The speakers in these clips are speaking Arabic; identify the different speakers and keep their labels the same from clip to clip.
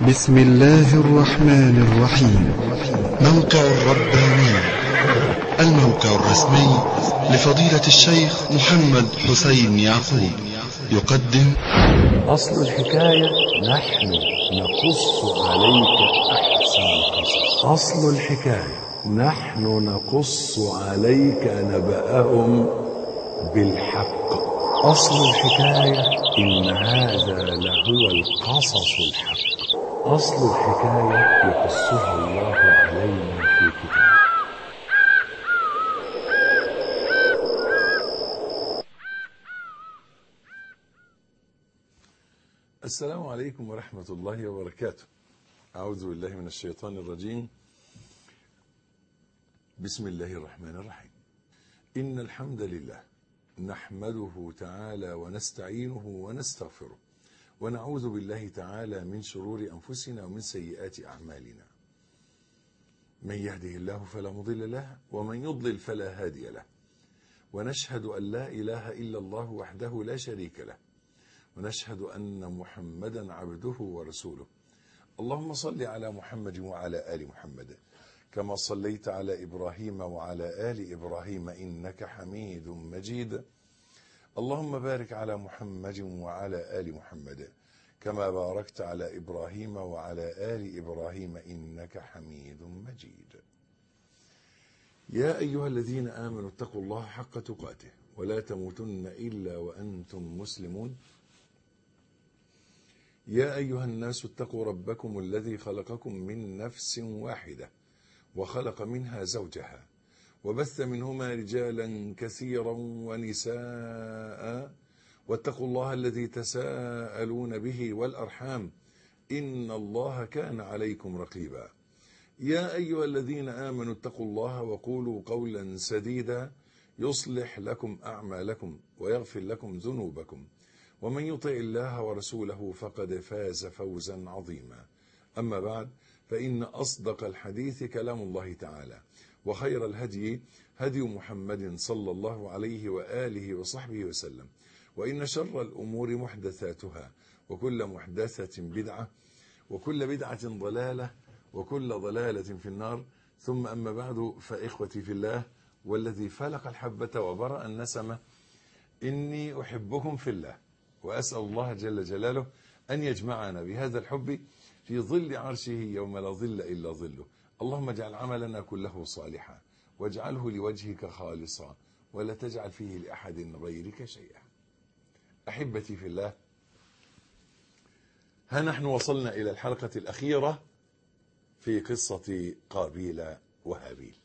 Speaker 1: بسم الله الرحمن الرحيم. موقع الرباني، الموقع الرسمي لفضيلة الشيخ محمد حسين يعقوب، يقدم
Speaker 2: أصل الحكاية نحن نقص عليك أحسن القصص. أصل الحكاية نحن نقص عليك نبأهم بالحق. أصل الحكاية إن هذا لهو القصص الحق. أصل الحكاية يقصها الله علينا في كتابه. السلام عليكم ورحمة الله وبركاته. أعوذ بالله من الشيطان الرجيم. بسم الله الرحمن الرحيم. إن الحمد لله نحمده تعالى ونستعينه ونستغفره، ونعوذ بالله تعالى من شرور أنفسنا ومن سيئات أعمالنا. من يهده الله فلا مضل له، ومن يضلل فلا هادي له. ونشهد أن لا إله إلا الله وحده لا شريك له، ونشهد أن محمدا عبده ورسوله. اللهم صل على محمد وعلى آل محمد كما صليت على إبراهيم وعلى آل إبراهيم إنك حميد مجيد. اللهم بارك على محمد وعلى آل محمد كما باركت على إبراهيم وعلى آل إبراهيم إنك حميد مجيد. يا أيها الذين آمنوا اتقوا الله حق تقاته ولا تموتن إلا وأنتم مسلمون. يا أيها الناس اتقوا ربكم الذي خلقكم من نفس واحدة وخلق منها زوجها وبث منهما رجالا كثيرا ونساء، واتقوا الله الذي تساءلون به والأرحام إن الله كان عليكم رقيبا. يا أيها الذين آمنوا اتقوا الله وقولوا قولا سديدا يصلح لكم أعمالكم ويغفر لكم ذنوبكم، ومن يطع الله ورسوله فقد فاز فوزا عظيما. أما بعد، فإن أصدق الحديث كلام الله تعالى، وخير الهدي هدي محمد صلى الله عليه وآله وصحبه وسلم، وإن شر الأمور محدثاتها، وكل محدثة بدعة، وكل بدعة ضلالة، وكل ضلالة في النار. ثم أما بعد، فإخوتي في الله والذي فلق الحبة وبرأ النسمة، إني أحبكم في الله، وأسأل الله جل جلاله أن يجمعنا بهذا الحب في ظل عرشه يوم لا ظل إلا ظله. اللهم اجعل عملنا كله صالحا، واجعله لوجهك خالصا، ولا تجعل فيه لأحد غيرك شيئا. أحبتي في الله، ها نحن وصلنا إلى الحلقة الأخيرة في قصة قابيل وهابيل.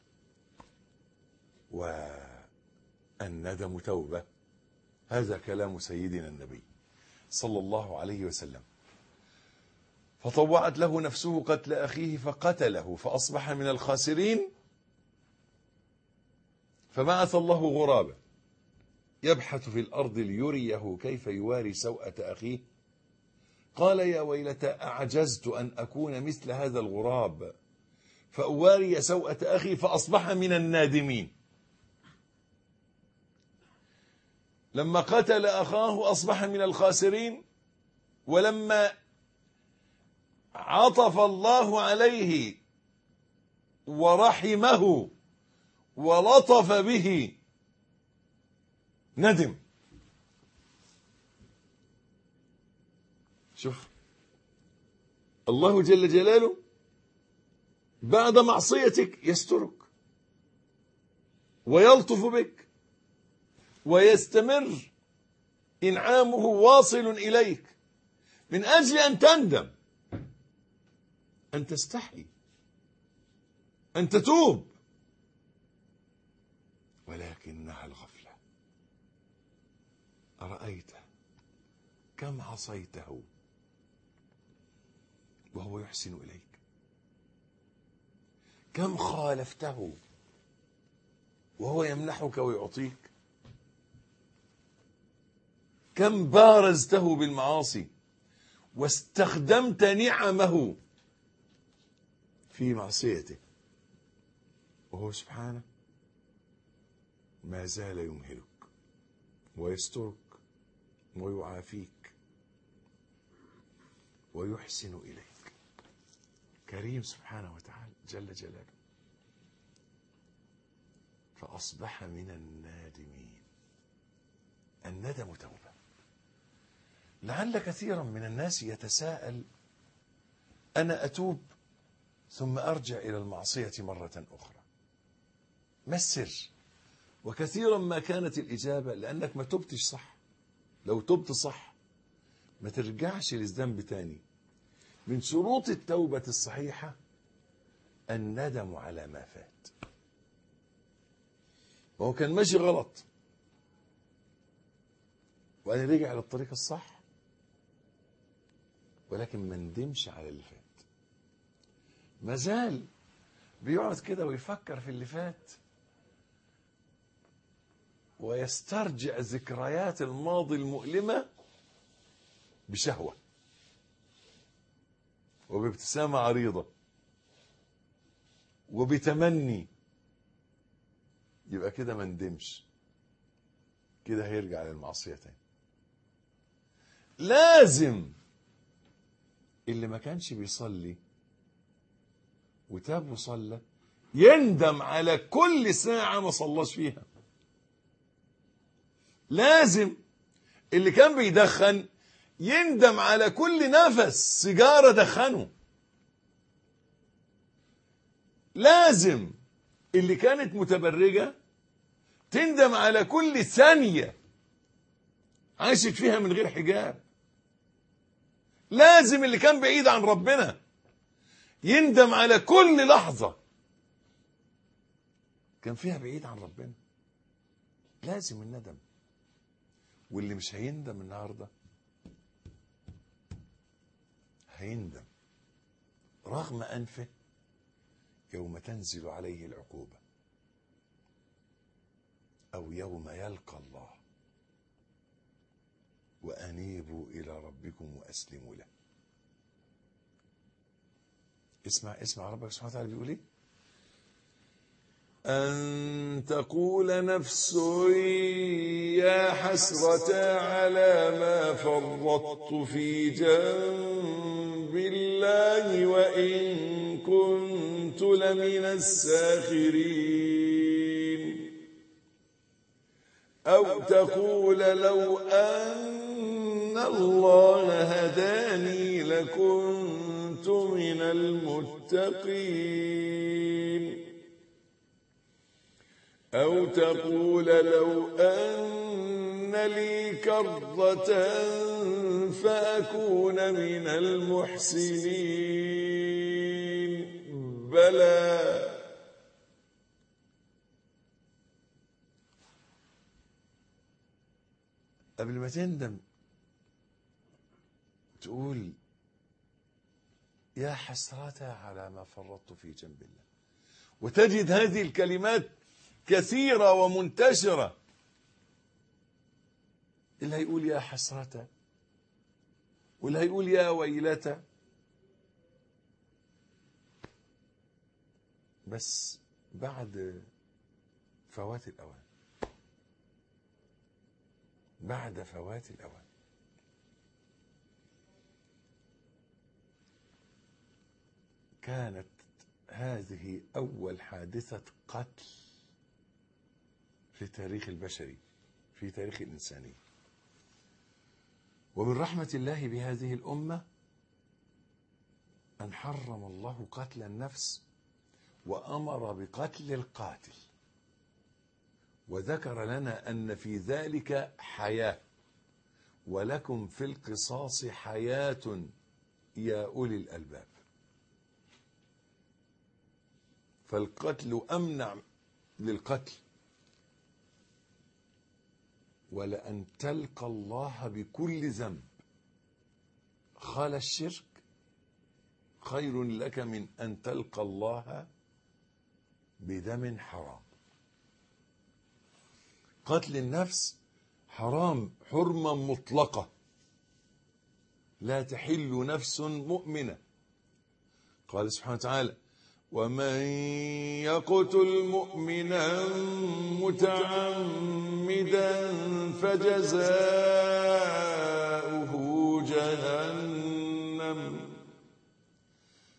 Speaker 2: والندم توبة، هذا كلام سيدنا النبي صلى الله عليه وسلم. فطوعت له نفسه قتل أخيه فقتله فأصبح من الخاسرين. فبعث الله غرابا يبحث في الأرض ليريه كيف يواري سوءة أخيه. قال يا ويلتى أعجزت أن أكون مثل هذا الغراب فأواري سوءة أخي فأصبح من النادمين. لما قتل أخاه أصبح من الخاسرين، ولما عطف الله عليه ورحمه ولطف به ندم. شوف الله جل جلاله بعد معصيتك يسترك ويلطف بك ويستمر إنعامه واصل إليك من أجل أن تندم، أن تستحي، أن تتوب. ولكنها الغفلة. أرأيت كم عصيته وهو يحسن إليك؟ كم خالفته وهو يمنحك ويعطيك؟ كم بارزته بالمعاصي واستخدمت نعمه في معصيته، وهو سبحانه ما زال يمهلك ويسترك ويعافيك ويحسن إليك. كريم سبحانه وتعالى جل جلاله. فأصبح من النادمين. الندم توبة. لعل كثيرا من الناس يتساءل: أنا أتوب ثم أرجع إلى المعصية مرة أخرى، ما السر؟ وكثيرا ما كانت الإجابة لأنك ما تبتش صح. لو تبت صح ما ترجعش للذنب تاني. من شروط التوبة الصحيحة الندم على ما فات. وهو كان ماشي غلط وأنا رجع للطريق الصح، ولكن ما ندمش على اللي فات. ما زال بيقعد كده ويفكر في اللي فات ويسترجع ذكريات الماضي المؤلمة بشهوة وبابتسامة عريضة وبتمني. يبقى كده ما ندمش، كده هيرجع للمعصية تاني. لازم اللي ما كانش بيصلي وتاب وصلى يندم على كل ساعة ما صلاش فيها. لازم اللي كان بيدخن يندم على كل نفس سيجارة دخنه. لازم اللي كانت متبرجة تندم على كل ثانية عاشت فيها من غير حجاب. لازم اللي كان بعيد عن ربنا يندم على كل لحظة كان فيها بعيد عن ربنا. لازم الندم. واللي مش هيندم النهاردة هيندم رغم أنفه يوم تنزل عليه العقوبة أو يوم يلقى الله. وأنيبوا إلى ربكم وأسلموا له. اسمع ربك سبحانه وتعالى بيقول ايه؟ أن تقول نفس يا حسرة على ما فرطت في جنب الله وإن كنت لمن الساخرين. أو تقول لو أن الله هداني لكنت من المتقين. أو تقول لو أن لي كرة فأكون من المحسنين. بلى قبل ما تندم تقول يا حسرة على ما فرطت في جنب الله. وتجد هذه الكلمات كثيرة ومنتشرة. اللي هيقول يا حسرة واللي هيقول يا ويلة، بس بعد فوات الأوان. بعد فوات الأوان. كانت هذه أول حادثة قتل في التاريخ البشري، في تاريخ الإنساني. ومن رحمة الله بهذه الأمة أن حرم الله قتل النفس وأمر بقتل القاتل، وذكر لنا أن في ذلك حياة، ولكم في القصاص حياة يا أولي الألباب. فالقتل أمنع للقتل. ولأن تلقى الله بكل ذنب خلا الشرك خير لك من أن تلقى الله بدم حرام. قتل النفس حرام حرمة مطلقة، لا تحل نفس مؤمنة. قال سبحانه وتعالى ومن يقتل مؤمنا متعمدا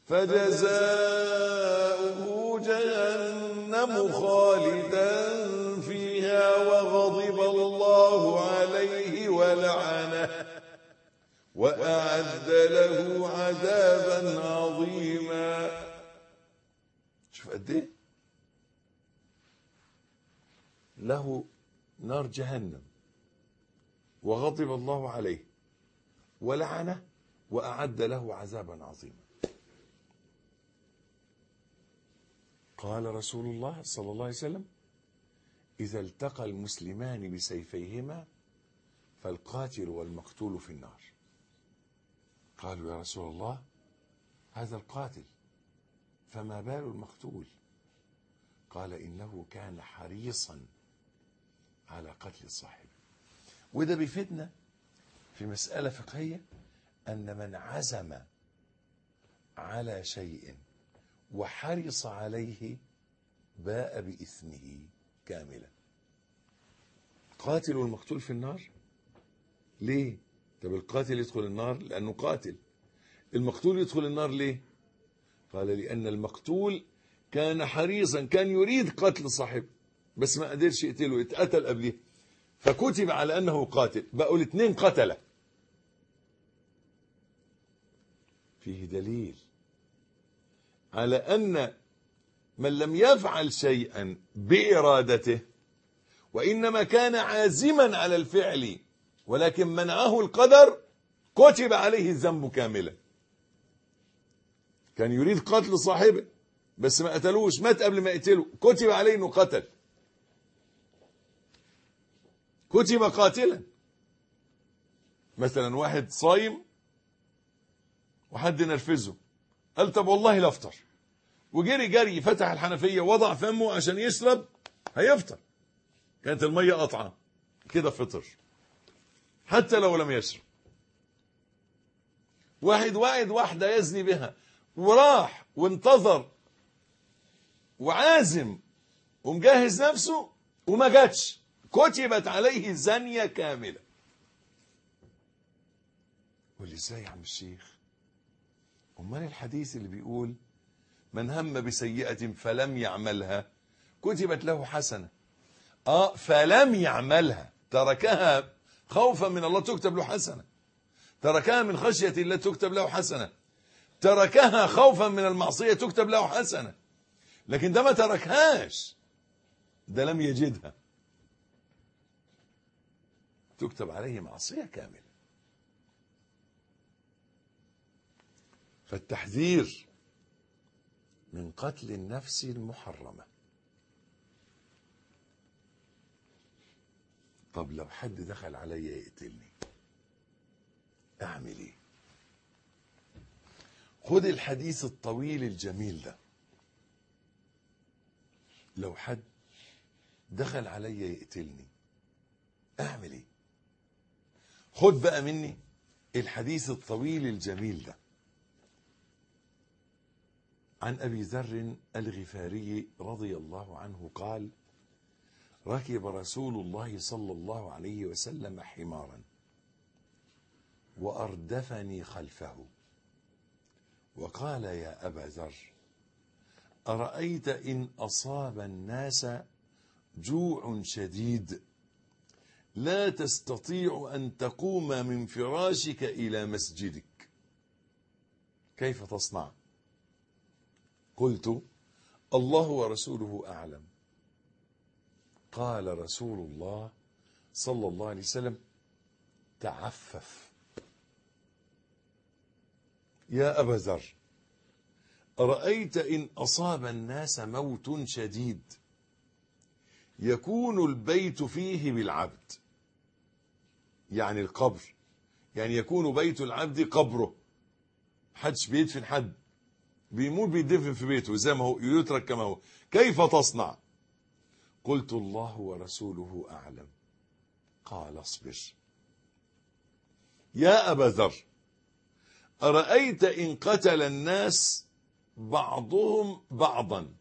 Speaker 2: فجزاؤه جهنم خالدا فيها وغضب الله عليه ولعنه وأعد له عذابا عظيما. شوف قد ايه له نار جهنم، وغضب الله عليه ولعنه وأعد له عذابا عظيما. قال رسول الله صلى الله عليه وسلم: إذا التقى المسلمان بسيفيهما فالقاتل والمقتول في النار. قالوا: يا رسول الله، هذا القاتل، فما بال المقتول؟ قال: إنه كان حريصا على قتل صاحبه. وده بيفيدنا في مسألة فقهية، أن من عزم على شيء وحرص عليه باء بإثمه كاملا. قاتل والمقتول في النار. ليه؟ طب القاتل يدخل النار لأنه قاتل، المقتول يدخل النار ليه؟ قال: لأن المقتول كان حريصا، كان يريد قتل صاحبه بس ما قدرش يقتله، اتقتل قبله فكتب على أنه قاتل، بقوا الاثنين قتله. فيه دليل على أن من لم يفعل شيئا بإرادته وإنما كان عازما على الفعل ولكن منعه القدر كتب عليه الذنب كاملا. كان يريد قتل صاحبه بس ما قتلوش، مات قبل ما يقتله، كتب عليه انه قتل، كتب قاتلا. مثلا واحد صايم وحد نرفزه، قال: طب والله لا افطر، وجري جري فتح الحنفية وضع فمه عشان يشرب، هيفطر، كانت المية قطعة كده، فطر حتى لو لم يشرب. واحد واعد واحدة يزني بها وراح وانتظر وعازم ومجهز نفسه وما جاتش، كتبت عليه الزانية كاملة. قول ازاي يا عم الشيخ؟ امال الحديث اللي بيقول من هم بسيئة فلم يعملها كتبت له حسنة. فلم يعملها، تركها خوفا من الله تكتب له حسنة، تركها من خشية الله تكتب له حسنة، تركها خوفا من المعصية تكتب له حسنة. لكن ده ما تركهاش، ده لم يجدها، تكتب عليه معصية كاملة. فالتحذير من قتل النفس المحرمة. طب لو حد دخل عليا يقتلني اعمل ايه؟ خد الحديث الطويل الجميل ده. لو حد دخل عليا يقتلني اعمل ايه؟ خد بقى مني الحديث الطويل الجميل ده. عن أبي ذر الغفاري رضي الله عنه قال: ركب رسول الله صلى الله عليه وسلم حمارا وأردفني خلفه وقال: يا أبا ذر، أرأيت إن أصاب الناس جوع شديد لا تستطيع أن تقوم من فراشك إلى مسجدك، كيف تصنع؟ قلت: الله ورسوله أعلم. قال رسول الله صلى الله عليه وسلم: تعفف. يا أبا ذر، أرأيت إن أصاب الناس موت شديد يكون البيت فيه بالعبد، يعني القبر، يعني يكون بيت العبد قبره، حدش بيدفن حد، بيموت بيدفن في بيته زي ما هو، يترك كما هو، كيف تصنع؟ قلت: الله ورسوله أعلم. قال: اصبر. يا أبا ذر، أرأيت إن قتل الناس بعضهم بعضا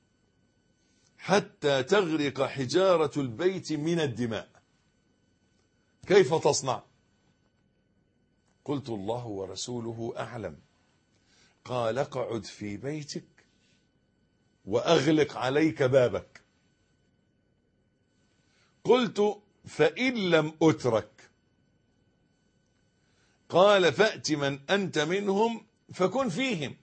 Speaker 2: حتى تغرق حجارة البيت من الدماء، كيف تصنع؟ قلت: الله ورسوله أعلم. قال اقعد في بيتك وأغلق عليك بابك. قلت فإن لم أترك؟ قال فأت من أنت منهم فكن فيهم.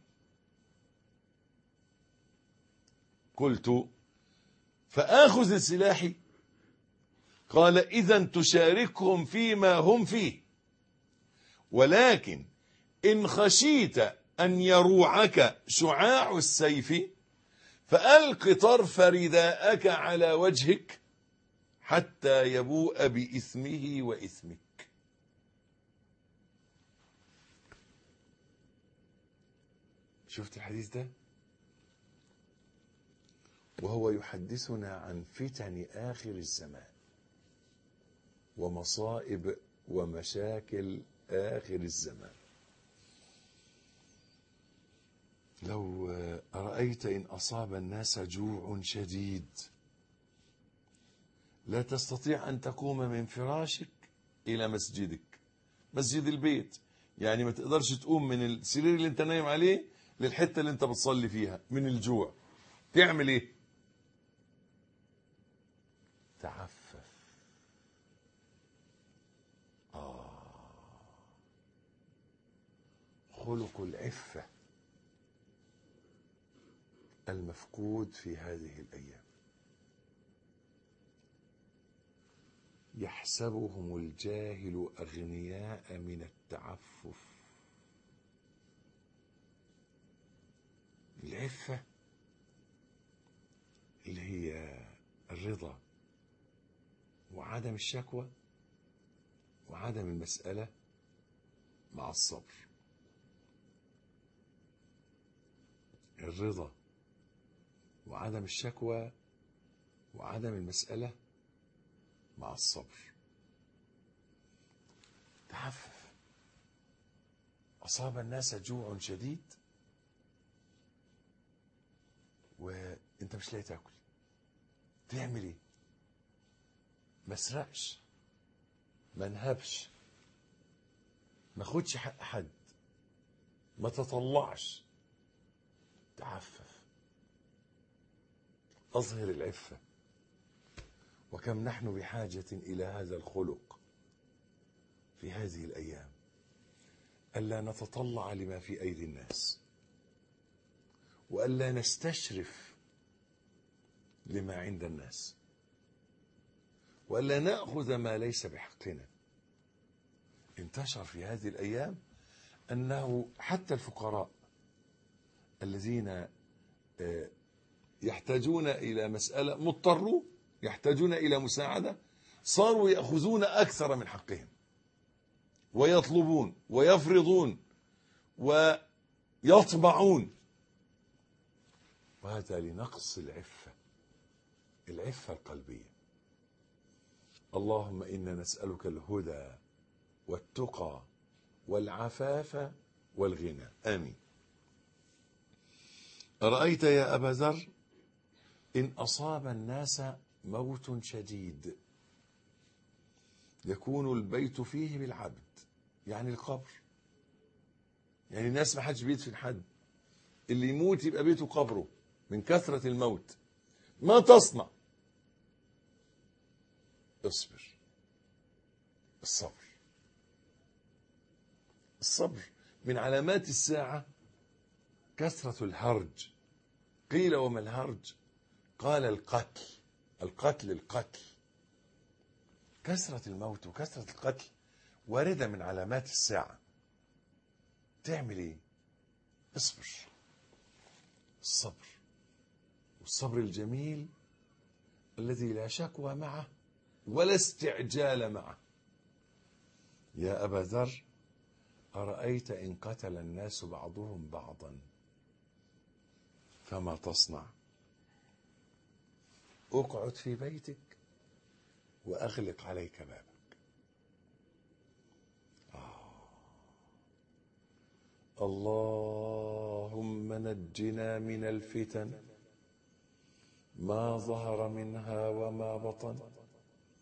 Speaker 2: قلت فآخذ سلاحي؟ قال إذن تشاركهم فيما هم فيه، ولكن إن خشيت أن يروعك شعاع السيف فألق طرف رداءك على وجهك حتى يبوء بإثمه وإثمك. شفت الحديث ده؟ وهو يحدثنا عن فتن آخر الزمان ومصائب ومشاكل آخر الزمان. لو أرأيت إن أصاب الناس جوع شديد لا تستطيع أن تقوم من فراشك إلى مسجدك، مسجد البيت، يعني ما تقدرش تقوم من السرير اللي انت نايم عليه للحتة اللي انت بتصلي فيها من الجوع، تعمل ايه؟ تعفف. خلق العفة المفقود في هذه الأيام. يحسبهم الجاهل أغنياء من التعفف. العفة اللي هي الرضا وعدم الشكوى وعدم المسألة مع الصبر. الرضا وعدم الشكوى وعدم المسألة مع الصبر. تعفف. أصاب الناس جوع شديد وانت مش لاقي تاكل، تعمل ايه؟ ما اسرقش، ما انهبش، ما خدش حق حد، ما تطلعش، تعفف. أظهر العفة. وكم نحن بحاجة إلى هذا الخلق في هذه الأيام، ألا نتطلع لما في أيدي الناس، وألا نستشرف لما عند الناس، وألا نأخذ ما ليس بحقنا. انتشر في هذه الأيام أنه حتى الفقراء الذين يحتاجون إلى مسألة، مضطروا يحتاجون إلى مساعدة، صاروا يأخذون أكثر من حقهم ويطلبون ويفرضون ويطمعون، وهذا لنقص العفة، العفة القلبية. اللهم إنا نسألك الهدى والتقى والعفاف والغنى، آمين. أرأيت يا أبا ذر إن أصاب الناس موت شديد يكون البيت فيه بالعبد، يعني القبر، يعني الناس ما حدش بيدفن حد، اللي يموت يبقى بيته قبره من كثرة الموت، ما تصنع؟ اصبر. الصبر. الصبر من علامات الساعة كثرة الهرج. قيل وما الهرج؟ قال القتل. القتل كثرة الموت وكثرة القتل واردة من علامات الساعة. تعمل ايه؟ اصبر. الصبر، والصبر الجميل الذي لا شكوى معه ولا استعجال معه. يا أبا ذر أرأيت إن قتل الناس بعضهم بعضا فما تصنع؟ اقعد في بيتك وأغلق عليك بابك. اللهم نجنا من الفتن ما ظهر منها وما بطن.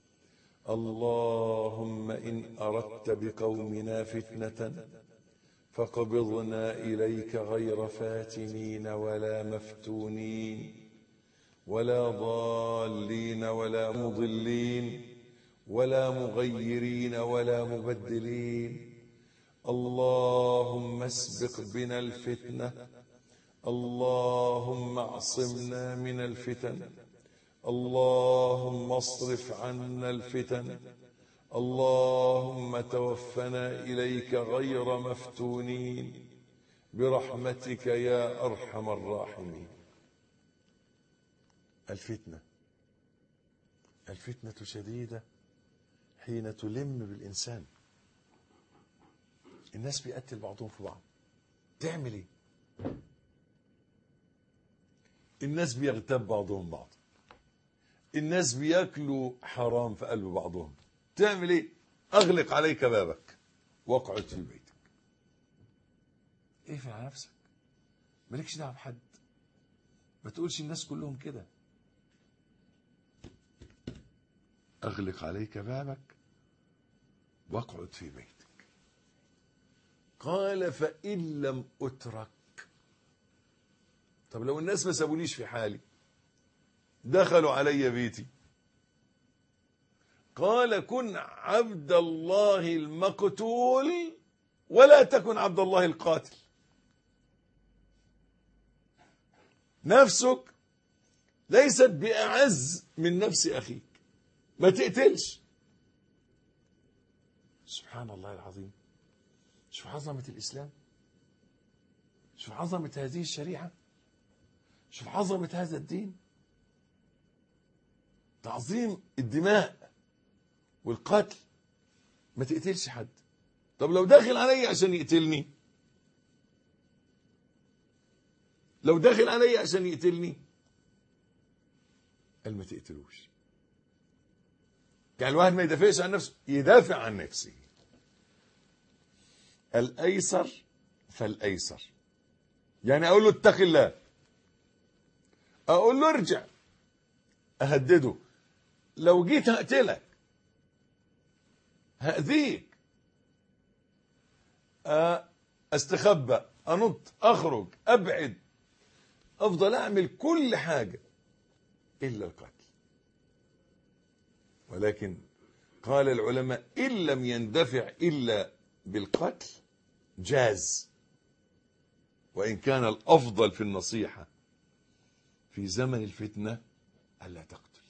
Speaker 2: اللهم إن أردت بقومنا فتنة فقبضنا إليك غير فاتنين ولا مفتونين ولا ضالين ولا مضلين ولا مغيرين ولا مبدلين. اللهم اسبق بنا الفتنة، اللهم اعصمنا من الفتن، اللهم اصرف عنا الفتن، اللهم توفنا إليك غير مفتونين برحمتك يا أرحم الراحمين. الفتنة شديدة حين تلم بالإنسان. الناس بيقتل بعضهم في بعض، تعمل ايه؟ الناس بيغتاب بعضهم بعض، الناس بياكلوا حرام في قلب بعضهم، تعمل ايه؟ اغلق عليك بابك واقعد في بيتك. اقفل على نفسك، مالكش دعوه بحد، ما تقولش الناس كلهم كده. اغلق عليك بابك واقعد في بيتك. قال فإن لم أترك، طب لو الناس ما سابونيش في حالي، دخلوا علي بيتي، قال كن عبد الله المقتول ولا تكن عبد الله القاتل. نفسك ليست بأعز من نفس أخيك، ما تقتلش. سبحان الله العظيم. شوف عظمة الإسلام، شوف عظمة هذه الشريعة، شوف عظمة هذا الدين. تعظيم الدماء والقتل، ما تقتلش حد. طب لو داخل علي عشان يقتلني، لو داخل علي عشان يقتلني، قال ما تقتلوش. يعني الواحد ما يدافعش عن نفسه، يدافع عن نفسه. الأيسر فالأيسر، يعني أقول له اتق الله، أقول له ارجع، أهدده، لو جيت هقتلك، هأذيك، استخبى، أنط، أخرج، أبعد، أفضل أعمل كل حاجة إلا القتل. ولكن قال العلماء إن لم يندفع إلا بالقتل جاز، وإن كان الأفضل في النصيحة في زمن الفتنة ألا تقتل،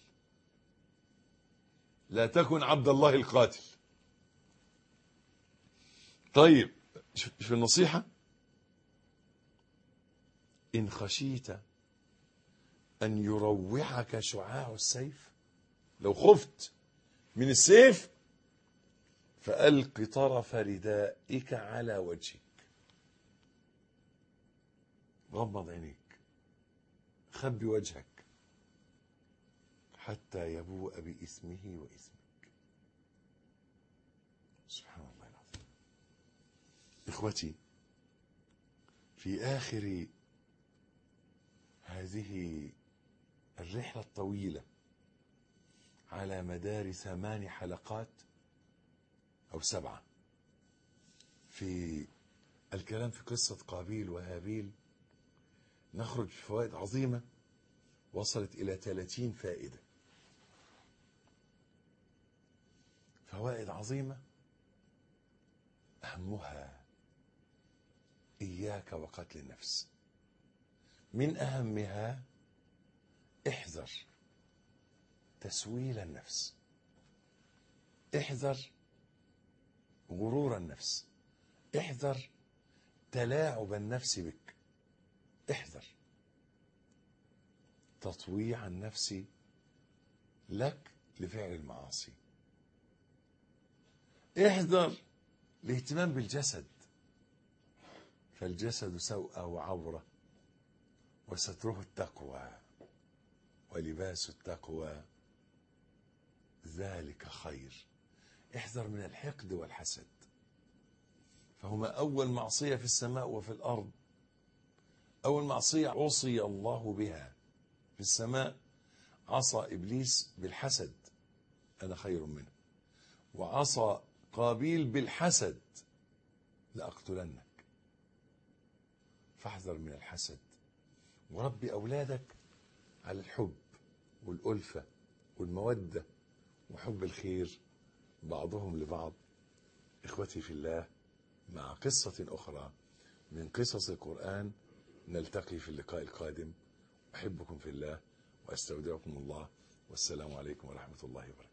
Speaker 2: لا تكن عبد الله القاتل. طيب في النصيحة، إن خشيت أن يروعك شعاع السيف، لو خفت من السيف، فألق طرف ردائك على وجهك، غمض عينيك، خبي وجهك حتى يبوء باسمه واسمك. سبحان الله العظيم. إخوتي، في آخر هذه الرحلة الطويلة على مدار 8 حلقات أو 7 في الكلام في قصة قابيل وهابيل، نخرج بفوائد عظيمة وصلت إلى 30 فائدة. فوائد عظيمة، أهمها إياك وقتل النفس. من أهمها احذر تسويل النفس، احذر غرور النفس، احذر تلاعب النفس بك، احذر تطويع النفس لك لفعل المعاصي، احذر الاهتمام بالجسد، فالجسد سوءة وعورة، وستره التقوى، ولباس التقوى ذلك خير. احذر من الحقد والحسد، فهما أول معصية في السماء وفي الأرض. أول معصية عصي الله بها في السماء، عصى إبليس بالحسد، أنا خير منه، وعصى قابيل بالحسد، لأقتلنك. فاحذر من الحسد، وربي أولادك على الحب والألفة والمودة وحب الخير بعضهم لبعض. إخوتي في الله، مع قصة أخرى من قصص القرآن نلتقي في اللقاء القادم. أحبكم في الله وأستودعكم الله، والسلام عليكم ورحمة الله وبركاته.